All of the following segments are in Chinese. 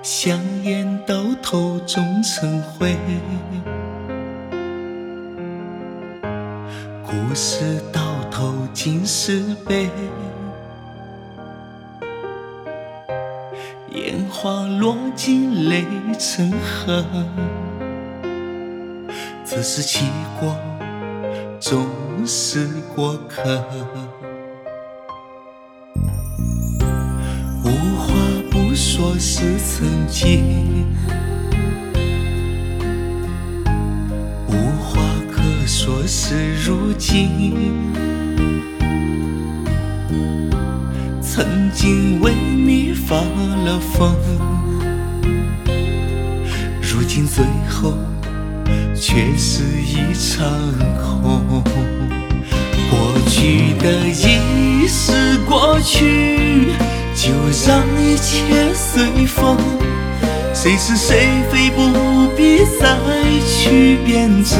香烟到头终成灰，故事到头尽是悲。烟花落尽泪成河，只是起过终是过客。无话不说是曾经，无话可说是如今。曾经为你发了疯，如今最后却是一场空。过去的已是过去，就让一切随风。谁是谁非不必再去辩证，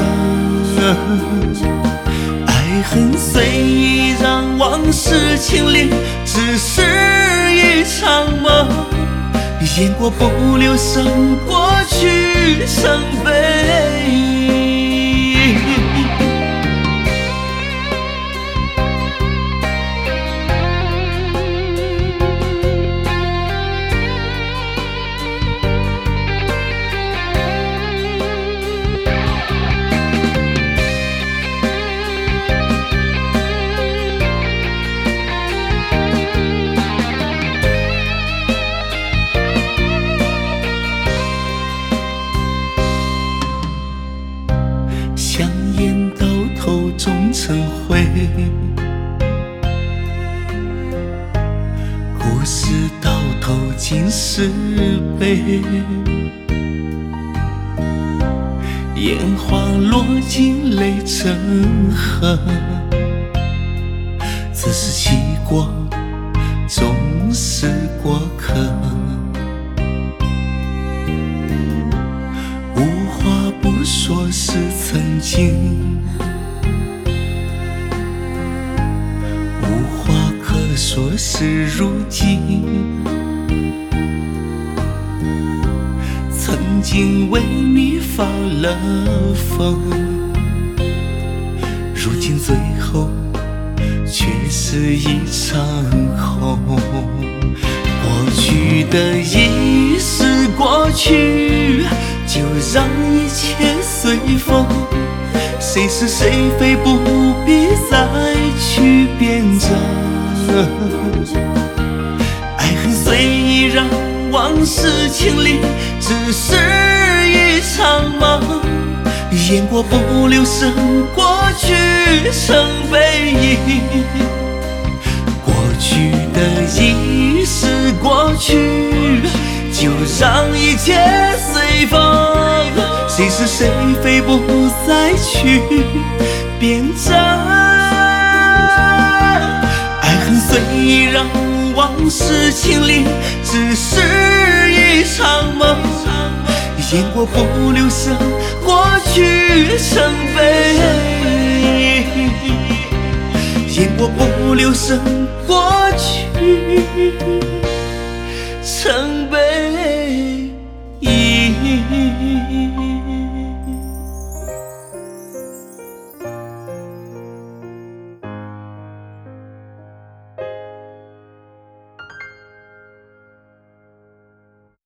爱恨随意，让往事清零，只是一场梦。雁过不留声，过去成悲。香烟到头终成灰，故事到头尽是悲。烟花落尽泪成河，只是起过终是过客。无话不说是曾经，无话可说是如今。曾经为你发了疯，如今最后却是一场空。过去的已是过去，就让一切随风。谁是谁非不必再去辩证，爱恨随意，让往事清零，只是一场梦。雁过不留声，过去成悲影。过去的已是过去，就让一切随风。谁是谁非不再去辩证，爱恨随意，让往事清零，只是一场梦。雁过不留声，过去成悲。雁过不留声，过去成悲。